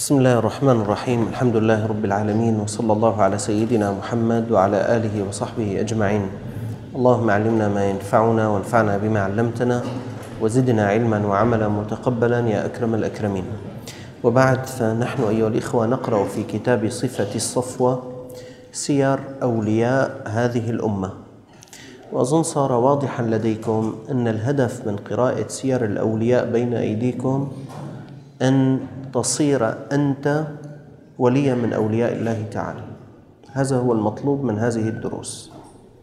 بسم الله الرحمن الرحيم. الحمد لله رب العالمين، وصلى الله على سيدنا محمد وعلى آله وصحبه أجمعين. اللهم علمنا ما ينفعنا وانفعنا بما علمتنا وزدنا علما وعملا متقبلا يا أكرم الأكرمين. وبعد، فنحن أيها الإخوة نقرأ في كتاب صفة الصفوة سير أولياء هذه الأمة، وأظن صار واضحا لديكم أن الهدف من قراءة سير الأولياء بين أيديكم أن تصير أنت وليا من أولياء الله تعالى. هذا هو المطلوب من هذه الدروس.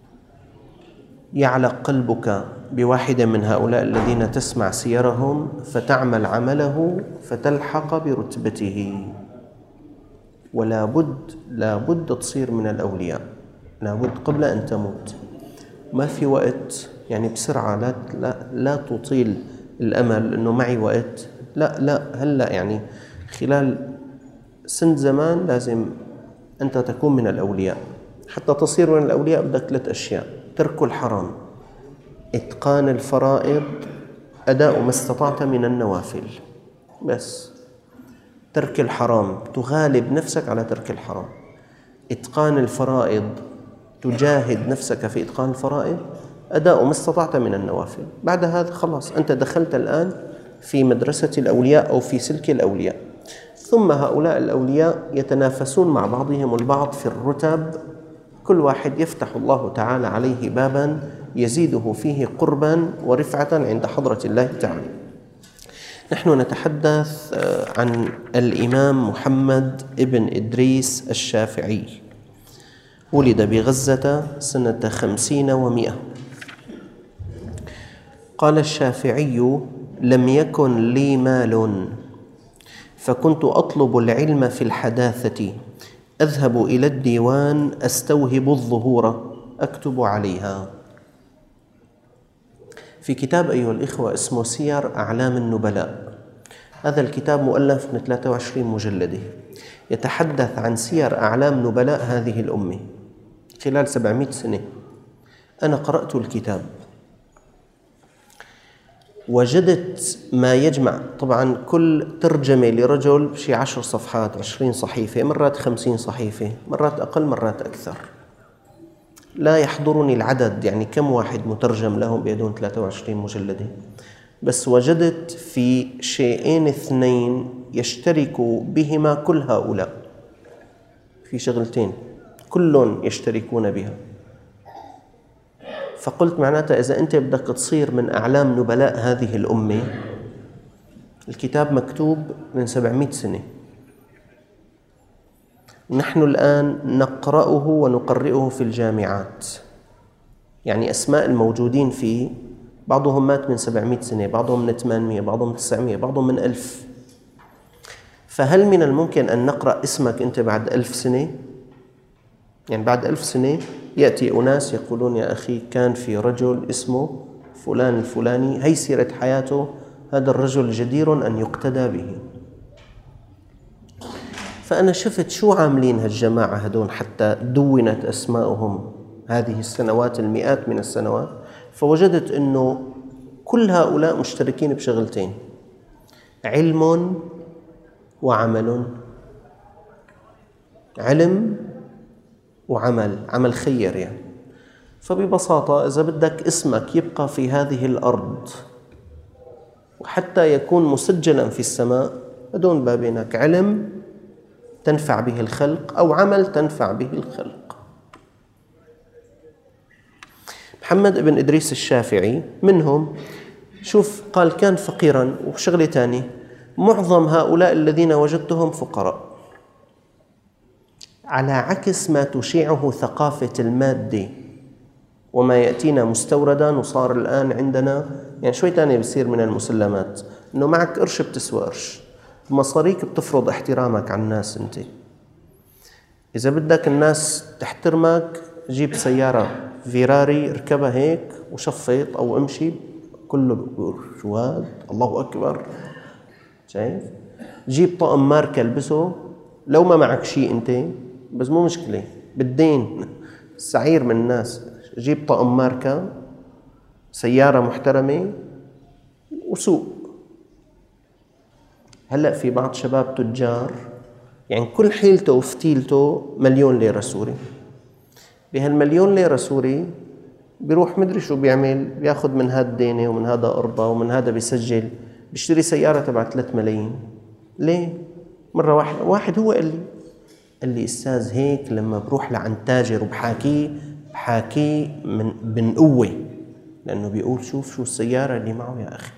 يعلق قلبك بواحد من هؤلاء الذين تسمع سيرهم فتعمل عمله فتلحق برتبته. ولا بد تصير من الأولياء، لا بد قبل أن تموت. ما في وقت، يعني بسرعة لا تطيل الأمل أنه معي وقت. لا هلأ، يعني خلال سن زمان لازم أنت تكون من الأولياء. حتى تصير من الأولياء بدك 3 أشياء: ترك الحرام، إتقان الفرائض، أداء ما استطعت من النوافل. بس ترك الحرام، تغالب نفسك على ترك الحرام. إتقان الفرائض، تجاهد نفسك في إتقان الفرائض. أداء ما استطعت من النوافل. بعد هذا خلاص أنت دخلت الآن في مدرسة الأولياء أو في سلك الأولياء. ثم هؤلاء الأولياء يتنافسون مع بعضهم البعض في الرتب. كل واحد يفتح الله تعالى عليه بابا يزيده فيه قربا ورفعة عند حضرة الله تعالى. نحن نتحدث عن الإمام محمد ابن إدريس الشافعي. ولد بغزة سنة 50 و100. قال الشافعي: لم يكن لي مال، فكنت أطلب العلم في الحداثة، أذهب إلى الديوان أستوهب الظهور أكتب عليها. في كتاب أيها الإخوة اسمه سير أعلام النبلاء. هذا الكتاب مؤلف من 23 مجلدة، يتحدث عن سير أعلام نبلاء هذه الأمة خلال 700 سنة. أنا قرأت الكتاب، وجدت ما يجمع. طبعا كل ترجمة لرجل شي 10 صفحات، 20 صحيفة، مرات 50 صحيفة، مرات أقل مرات أكثر. لا يحضرني العدد، يعني كم واحد مترجم لهم بيدون 23 مجلدة. بس وجدت في شيئين 2 يشترك بهما كل هؤلاء. في شغلتين كلهم يشتركون بها. فقلت معناتها إذا أنت بدك تصير من أعلام نبلاء هذه الأمة، الكتاب مكتوب من 700 سنة، نحن الآن نقرأه ونقرئه في الجامعات. يعني أسماء الموجودين فيه بعضهم مات من 700 سنة، بعضهم من 800، بعضهم من 900، بعضهم من 1000. فهل من الممكن أن نقرأ اسمك أنت بعد 1000 سنة؟ يعني بعد 1000 سنة يأتي أناس يقولون: يا أخي كان في رجل اسمه فلان الفلاني، هي سيرة حياته، هذا الرجل جدير أن يقتدى به. فأنا شفت شو عاملين هالجماعة هدول حتى دونت أسماؤهم هذه السنوات، المئات من السنوات. فوجدت أنه كل هؤلاء مشتركين بشغلتين: علم وعمل. علم وعمل، عمل خير يعني. فببساطة إذا بدك اسمك يبقى في هذه الأرض وحتى يكون مسجلا في السماء، هدول بابينك: علم تنفع به الخلق أو عمل تنفع به الخلق. محمد بن إدريس الشافعي منهم. شوف، قال كان فقيرا. وشغلة تانية، معظم هؤلاء الذين وجدتهم فقراء، على عكس ما تشيعه ثقافة المادة وما يأتينا مستوردا. وصار الآن عندنا يعني شوي تاني بصير من المسلمات إنه معك قرش بتسوى قرش، مصاريك بتفرض احترامك على الناس. أنت إذا بدك الناس تحترمك، جيب سيارة فيراري اركبها هيك وشفط أو امشي، كله بيقول شو هاد، الله أكبر. شايف؟ جيب طقم ماركة البسه، لو ما معك شيء أنت، بس مو مشكلة، بالدين سعير من الناس. جيب طقم ماركة، سيارة محترمة، وسوق. هلأ في بعض شباب تجار يعني كل حيلته وفتيلته 1,000,000 ليرة سوري. بهال1,000,000 ليرة سوري بيروح مدري شو بيعمل، بياخد من هذا دينه ومن هذا قرضه ومن هذا بيسجل، بيشتري سيارة تبع 3 ملايين. ليه؟ مرة واحد هو قال لي أستاذ هيك لما بروح لعند تاجر بحاكيه من قوة، لأنه بيقول شوف شو السيارة اللي معه يا أخي.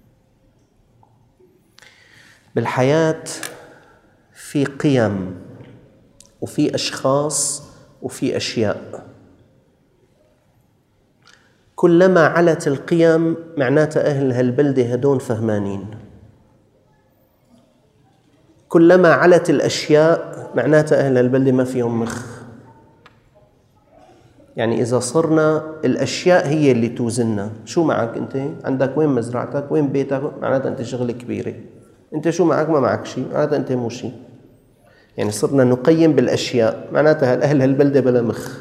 بالحياة في قيم وفي أشخاص وفي أشياء. كلما علت القيم معناته أهل هالبلدة هدون فهمانين. كلما علت الأشياء معناته أهل البلدة ما فيهم مخ. يعني إذا صرنا الأشياء هي اللي توزننا، شو معك أنت؟ عندك وين مزرعتك؟ وين بيتك؟ معناته أنت شغلة كبيرة. أنت شو معك؟ ما معك شيء، معناته أنت مو شيء. يعني صرنا نقيم بالأشياء، معناتها أهل هالبلدة بلا مخ.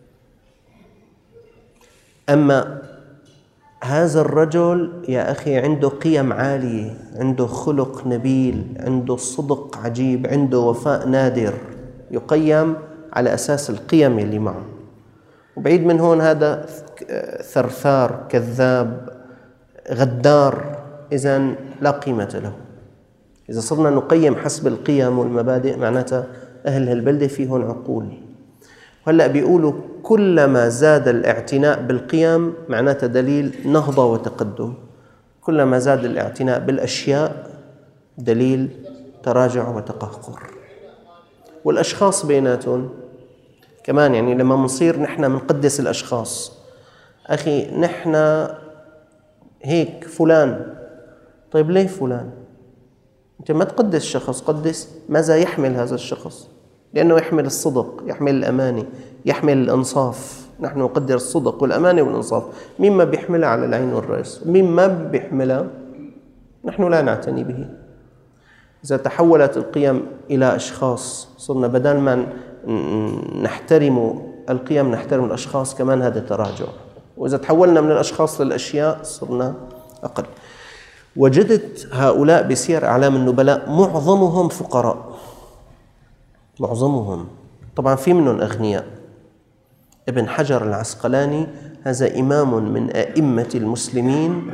أما هذا الرجل يا أخي عنده قيم عالية، عنده خلق نبيل، عنده صدق عجيب، عنده وفاء نادر، يقيم على أساس القيم اللي معه. وبعيد من هون هذا ثرثار كذاب غدار، إذن لا قيمة له. إذا صرنا نقيم حسب القيم والمبادئ معناتها أهل هالبلدة فيهم عقول. وهلأ بيقولوا كلما زاد الاعتناء بالقيم معناتها دليل نهضة وتقدم، كلما زاد الاعتناء بالأشياء دليل تراجع وتقهقر. والأشخاص بيناتهم كمان، يعني لما منصير نحن منقدس الأشخاص، أخي نحن هيك فلان، طيب ليه فلان؟ أنت ما تقدس شخص، قدس ماذا يحمل هذا الشخص، لأنه يحمل الصدق، يحمل الأمانة، يحمل الإنصاف. نحن نقدر الصدق والأمانة والإنصاف. مين ما بيحملها على العين والرأس، ومين ما بيحملها نحن لا نعتني به. إذا تحولت القيم إلى أشخاص، صرنا بدل ما نحترم القيم نحترم الأشخاص، كمان هذا تراجع. وإذا تحولنا من الأشخاص للأشياء صرنا أقل. وجدت هؤلاء بسير أعلام النبلاء معظمهم فقراء، معظمهم. طبعا في منهم أغنياء. ابن حجر العسقلاني هذا إمام من أئمة المسلمين،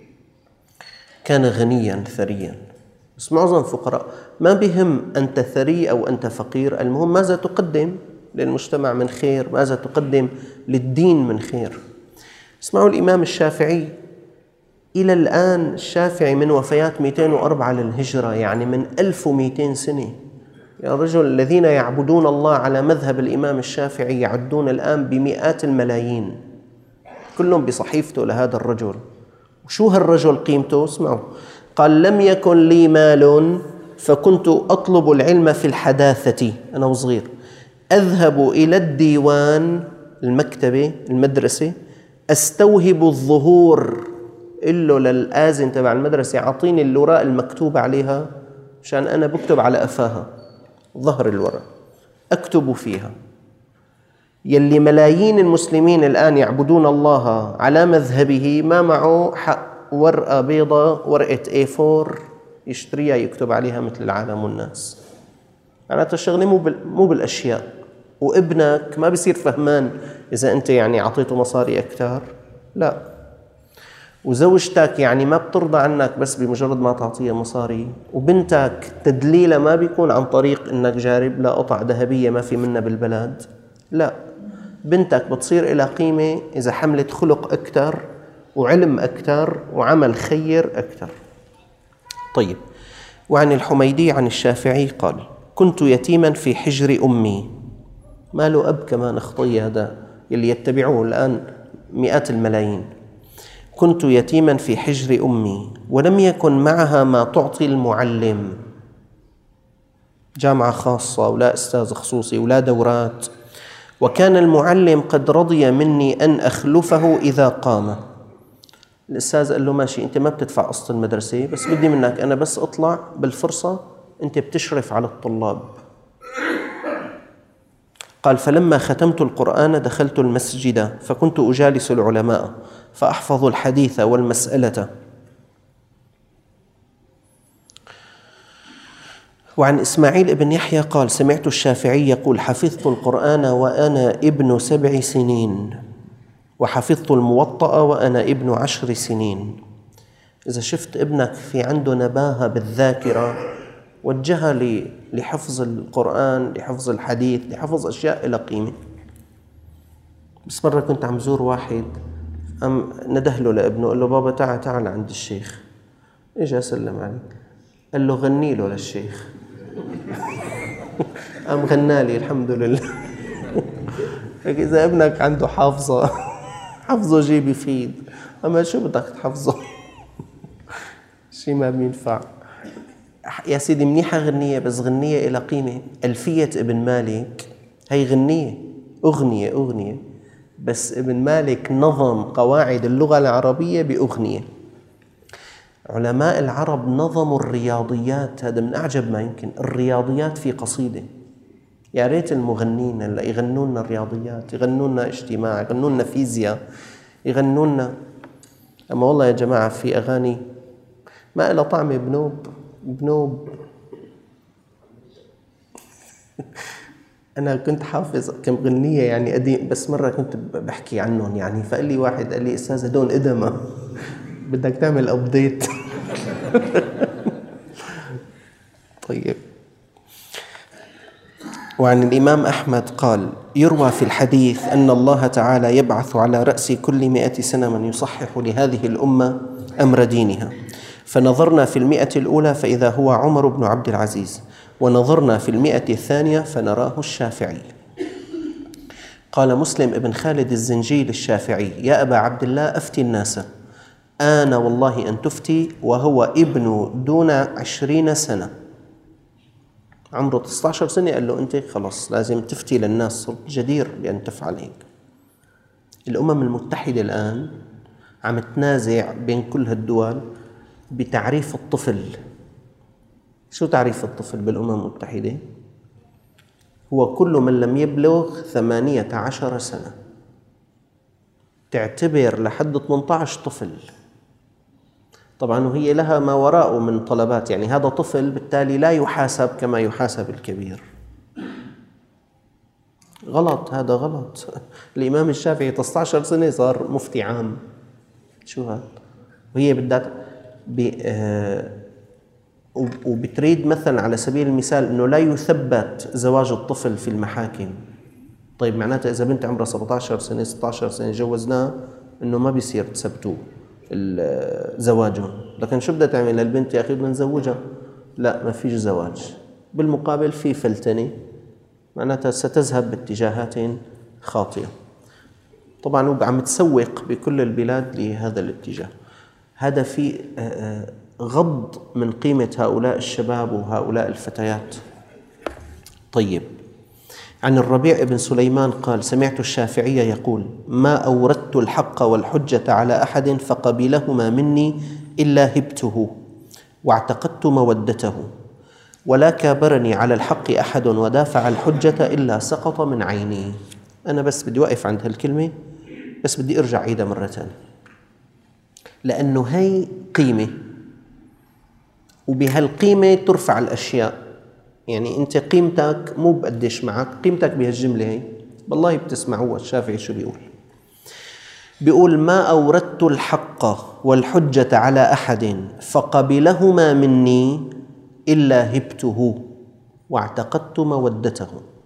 كان غنيا ثريا، بس معظم فقراء. ما بهم أنت ثري أو أنت فقير، المهم ماذا تقدم للمجتمع من خير، ماذا تقدم للدين من خير. اسمعوا الإمام الشافعي، إلى الآن الشافعي من وفيات 204 للهجرة، يعني من 1200 سنة. يا رجل، الذين يعبدون الله على مذهب الإمام الشافعي يعدون الآن بمئات الملايين، كلهم بصحيفته لهذا الرجل. وشو هالرجل قيمته؟ اسمعوا، قال: لم يكن لي مال فكنت أطلب العلم في الحداثة، أنا وصغير أذهب إلى الديوان، المكتبة، المدرسة، أستوهب الظهور، إله للآذن تبع المدرسة أعطيني الوراق المكتوبة عليها، مشان أنا بكتب على أفاها، ظهر الورق أكتب فيها. يلي ملايين المسلمين الآن يعبدون الله على مذهبه ما معه حق ورقة بيضة، ورقة A4 يشتريها يكتب عليها مثل العالم والناس. معناتها الشغلة مو بالأشياء. وابنك ما بيصير فهمان إذا أنت يعني عطيته مصاري أكتر، لا. وزوجتك يعني ما بترضى عنك بس بمجرد ما تعطيها مصاري. وبنتك تدليلها ما بيكون عن طريق إنك جارب لا قطع ذهبية ما في منها بالبلد، لا. بنتك بتصير إلى قيمة إذا حملت خلق أكتر وعلم أكتر وعمل خير أكتر. طيب، وعن الحميدي عن الشافعي قال: كنت يتيما في حجر أمي. ما له أب كمان، أخطي هذا يلي يتبعوه الآن مئات الملايين. كنت يتيما في حجر أمي ولم يكن معها ما تعطي المعلم، جامعة خاصة ولا أستاذ خصوصي ولا دورات. وكان المعلم قد رضي مني أن أخلفه إذا قام. الأستاذ قال له: ماشي، أنت ما بتدفع قسط المدرسة، بس بدي منك أنا بس أطلع بالفرصة أنت بتشرف على الطلاب. قال: فلما ختمت القرآن دخلت المسجد فكنت أجالس العلماء فأحفظ الحديث والمسألة. وعن إسماعيل بن يحيى قال سمعت الشافعي يقول حفظت القرآن وأنا ابن 7 سنين وحفظت الموطأ وأنا ابن 10 سنين. إذا شفت ابنك في عنده نباهة بالذاكرة وجهها لحفظ القرآن، لحفظ الحديث، لحفظ أشياء إلى قيمة. بس مرة كنت عم زور واحد ندهله لابنه قال له بابا تعال عند الشيخ. إجا سلم عليه قال له غني له للشيخ. قام غنالي الحمد لله. إذا ابنك عنده حفظه جيب يفيد، أما شو بدك تحفظه؟ شيء ما بينفع يا سيدي. منيحة غنية بس غنية إلى قيمة. ألفية ابن مالك هي غنية، أغنية، بس ابن مالك نظم قواعد اللغة العربية بأغنية. علماء العرب نظموا الرياضيات، هذا من أعجب ما يمكن، الرياضيات في قصيدة. يا ريت المغنين اللي يغنون لنا الرياضيات، يغنون لنا اجتماع، يغنون لنا فيزياء، يغنون لنا. أما والله يا جماعة في أغاني ما إلها طعم. بنوب أنا كنت حافظ كم غنية يعني قديم، بس مرة كنت بحكي عنهم يعني، فقال لي واحد قال لي أستاذ هدول إدمة بدك تعمل أبديت. طيب. وعن الإمام أحمد قال يروى في الحديث أن الله تعالى يبعث على رأس كل 100 سنة من يصحح لهذه الأمة أمر دينها، فنظرنا في 100 الأولى فإذا هو عمر بن عبد العزيز، ونظرنا في 100 الثانية فنراه الشافعي. قال مسلم ابن خالد الزنجي للشافعي يا أبا عبد الله أفتي الناس، آن والله أن تفتي وهو ابن دون 20 سنة، عمره 19 سنة. قال له أنت خلص لازم تفتي للناس، صرت جدير بأن تفعل هيك. الأمم المتحدة الآن عم تنازع بين كل هالدول بتعريف الطفل. شو تعريف الطفل بالأمم المتحدة؟ هو كل من لم يبلغ 18 سنة، تعتبر لحد 18 طفل. طبعا وهي لها ما وراءه من طلبات، يعني هذا طفل بالتالي لا يحاسب كما يحاسب الكبير. غلط، هذا غلط. الإمام الشافعي 19 سنة صار مفتي عام. شو هذا؟ وهي بدها وبتريد مثلا على سبيل المثال أنه لا يثبت زواج الطفل في المحاكم. طيب معناته إذا بنت عمرها 17 سنة 16 سنة جوزناها أنه ما بيصير تثبتوا زواجهم، لكن شو بدها تعمل للبنت؟ يا أخي بدنا نزوجها، لا ما فيش زواج. بالمقابل في فلتنة، معناتها ستذهب باتجاهات خاطئة. طبعا عم تسوق بكل البلاد لهذا الاتجاه. هذا في غض من قيمة هؤلاء الشباب وهؤلاء الفتيات. طيب. عن الربيع بن سليمان قال سمعت الشافعي يقول ما أوردت الحق والحجة على أحد فقبلهما مني إلا هبته واعتقدت مودته، ولا كابرني على الحق أحد ودافع الحجة إلا سقط من عيني. أنا بس بدي وقف عند هالكلمة، بس بدي أرجع عيدها مرة ثانية، لأنه هي قيمة، وبهالقيمة ترفع الأشياء. يعني أنت قيمتك مو بقديش معك، قيمتك بهالجملة هي. والله بتسمعوها الشافعي شو بيقول ما أوردت الحق والحجة على أحد فقبلهما مني إلا هبته واعتقدت مودته.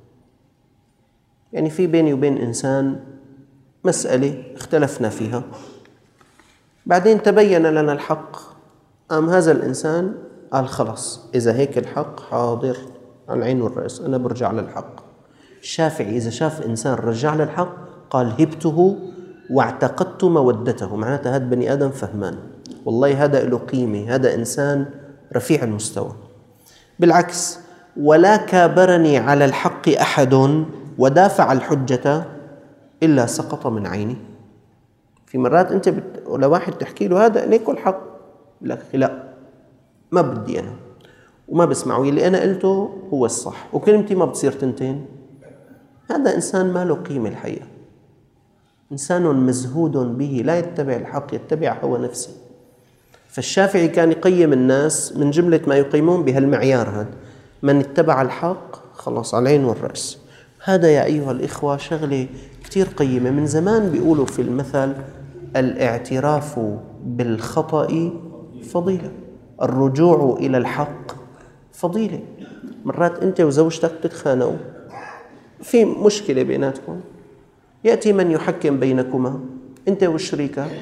يعني في بيني وبين إنسان مسألة اختلفنا فيها، بعدين تبين لنا الحق، قام هذا الإنسان قال خلص إذا هيك الحق حاضر على العين والرأس، أنا برجع للحق. الشافعي إذا شاف إنسان رجع للحق قال هبته واعتقدت مودته، معناتها هذا بني آدم فهمان، والله هذا له قيمة، هذا إنسان رفيع المستوى. بالعكس ولا كابرني على الحق أحد ودافع الحجة إلا سقط من عيني. في مرات أنت لواحد تحكي له هذا ليك الحق، لك لا ما بدي أنا وما بسمعه، اللي أنا قلته هو الصح وكلمتي ما بتصير تنتين. هذا إنسان ما له قيمة الحقيقة، إنسان مزهود به، لا يتبع الحق، يتبع هوى نفسه. فالشافعي كان يقيم الناس من جملة ما يقيمون بهالمعيار هذا، من اتبع الحق خلاص على العين والرأس. هذا يا أيها الإخوة شغلة كتير قيمة. من زمان بيقولوا في المثل: الاعتراف بالخطأ فضيلة، الرجوع إلى الحق فضيلة. مرات أنت وزوجتك بتتخانقوا، في مشكلة بيناتكم، يأتي من يحكم بينكما، أنت وشريكك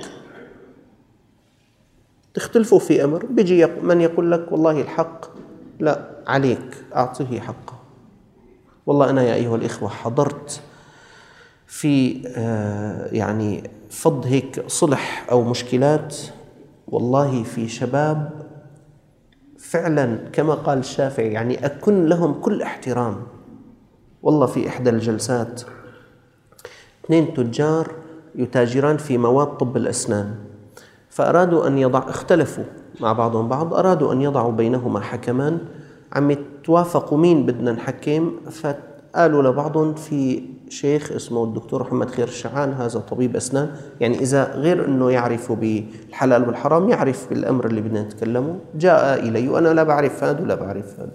تختلفوا في أمر، بيجي من يقول لك: والله الحق لا عليك، أعطيه حقه. والله أنا يا أيها الإخوة حضرت في يعني فض هيك صلح أو مشكلات، والله في شباب فعلا كما قال الشافعي يعني أكن لهم كل احترام. والله في إحدى الجلسات 2 تجار يتاجران في مواد طب الأسنان، فأرادوا أن اختلفوا مع بعضهم بعض، أرادوا أن يضعوا بينهما حكمان، عم يتوافقوا مين بدنا نحكم. فقالوا لبعضهم: في شيخ اسمه الدكتور محمد خير الشعان، هذا طبيب أسنان، يعني إذا غير أنه يعرف بالحلال والحرام يعرف بالأمر اللي بدنا نتكلمه، جاء إلي وأنا لا بعرف هذا ولا بعرف هذا.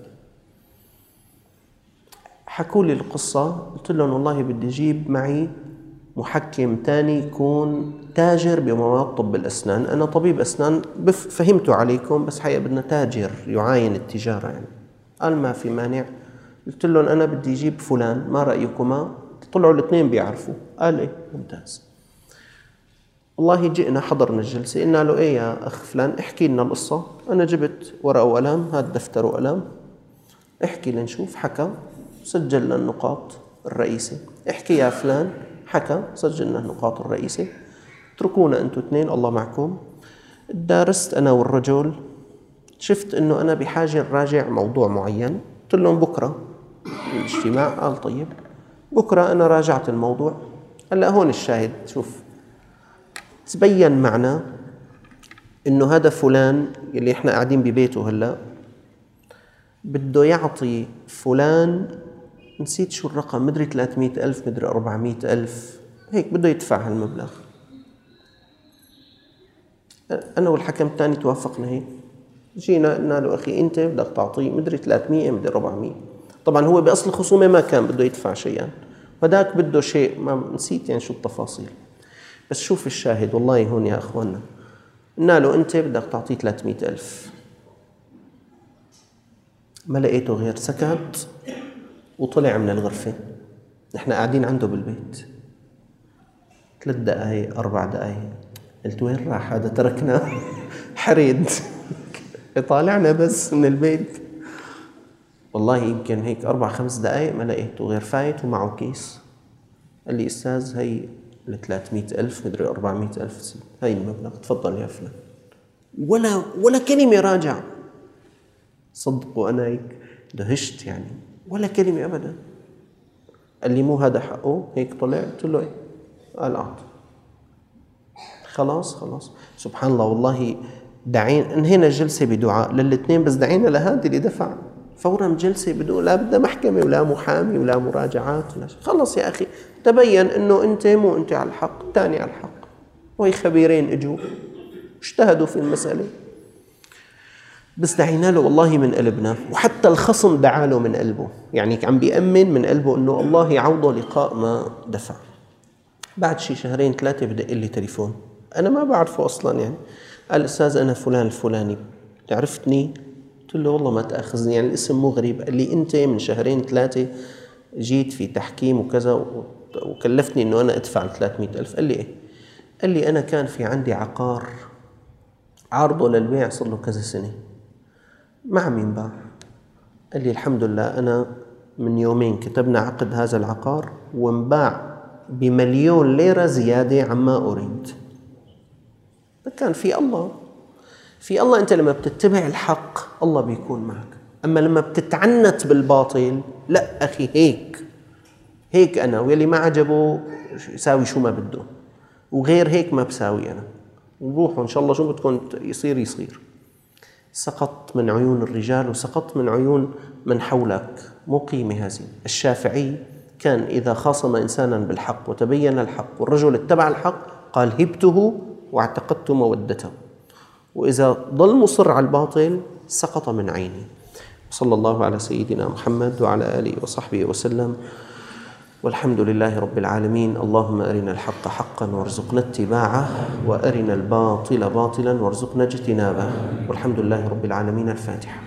حكوا لي القصة، قلت لهم: والله بدي أجيب معي محكم تاني يكون تاجر بمواد طب الأسنان، أنا طبيب أسنان فهمتوا عليكم، بس حقيقة بدنا تاجر يعاين التجارة يعني. قال: ما في مانع. قلت لهم: أنا بدي أجيب فلان، ما رأيكما؟ طلعوا الاثنين بيعرفوا. قال: إيه ممتاز. والله جئنا حضرنا الجلسة، قلنا له: إيه يا أخ فلان، احكي لنا القصة. أنا جبت ورقة وقلم، هذا دفتر وقلم، احكي لنشوف. حكى، سجلنا النقاط الرئيسة. احكي يا فلان، حكى، سجلنا النقاط الرئيسة. اتركونا أنتوا اثنين، الله معكم. درست أنا والرجل، شفت أنه أنا بحاجة نراجع موضوع معين. قلت لهم: بكرة الاجتماع. قال: طيب. بكرة أنا راجعت الموضوع. هلأ هون الشاهد، شوف، تبين معنا أنه هذا فلان اللي إحنا قاعدين ببيته هلأ بده يعطي فلان، نسيت شو الرقم، مدري 300,000 مدري 400,000، هيك بده يدفع هالمبلغ. أنا والحكم الثاني توافقنا هيك، جينا قلنا له: أخي أنت بدك تعطيه مدري 300 مدري 400. طبعا هو بأصل الخصومة ما كان بده يدفع شيئا، فداك بده شيء، ما نسيت يعني شو التفاصيل. بس شوف الشاهد، والله هون يا أخوانا، قلنا له: أنت بدك تعطيه 300,000. ما لقيته غير سكت وطلع من الغرفة. نحن قاعدين عنده بالبيت 3 دقايق 4 دقايق، قلت: وين راح هذا؟ تركنا حريد طالعنا بس من البيت. والله يمكن هيك 4-5 دقايق ما لقيته غير فايت ومعه كيس. قال لي: أستاذ هي 300,000 مدري 400,000، هاي المبلغ، تفضل يا فلان. ولا كلمة راجع. صدقوا أنا هيك دهشت يعني، ولا كلمة أبدا. قال لي: مو هذا حقه؟ هيك طلع. قلت له: إيه. قال: أعطي. خلاص. سبحان الله، والله دعينا، انهينا الجلسة بدعاء للاثنين، بس دعينا لهذا اللي دفع فورا جلسة بدون لا بدنا محكمة ولا محامي ولا مراجعات ولا شيء. خلص يا أخي، تبين إنه أنت مو أنت على الحق، الثاني على الحق، وهي خبيرين اجوا اجتهدوا في المسألة. بس دعينا له والله من قلبنا، وحتى الخصم دعا له من قلبه، يعني عم بيأمن من قلبه إنه الله يعوضه لقاء ما دفع. بعد شي 2-3 بدق لي تليفون، أنا ما بعرفه أصلا يعني. قال: أستاذ أنا فلان الفلاني، تعرفتني؟ قلت له: والله ما تأخذني، يعني الاسم مو غريب. قال لي: أنت من 2-3 جيت في تحكيم وكذا وكلفتني أنه أنا أدفع 300,000. قال لي: إيه؟ قال لي: أنا كان في عندي عقار عارضه للبيع صار له كذا سنة، ما عم ينباع. قال لي: الحمد لله أنا من يومين كتبنا عقد هذا العقار وانباع ب1,000,000 ليرة زيادة عما أريد. كان في الله، أنت لما بتتبع الحق الله بيكون معك. أما لما بتتعنت بالباطل، لا أخي، هيك أنا، واللي ما عجبه يساوي شو ما بده، وغير هيك ما بساوي أنا، وروحوا إن شاء الله شو بدكم يصير. سقط من عيون الرجال وسقط من عيون من حولك، مو قيمة هذه. الشافعي كان إذا خاصم إنسانا بالحق وتبين الحق والرجل اتبع الحق قال: هبته واعتقدت مودته، وإذا ضل مصر على الباطل سقط من عيني. صلى الله على سيدنا محمد وعلى آله وصحبه وسلم، والحمد لله رب العالمين. اللهم أرنا الحق حقا وارزقنا اتباعه، وأرنا الباطل باطلا وارزقنا اجتنابه، والحمد لله رب العالمين. الفاتحة.